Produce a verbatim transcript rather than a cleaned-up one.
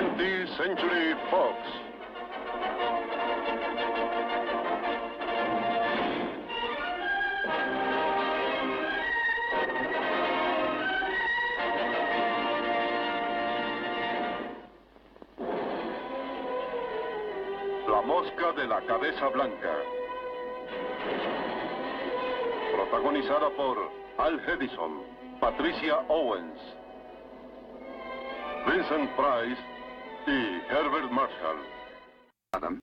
twentieth Century Fox. La mosca de la cabeza blanca. Protagonizada por Al Hedison, Patricia Owens, Vincent Price y Herbert Marshall. Adam.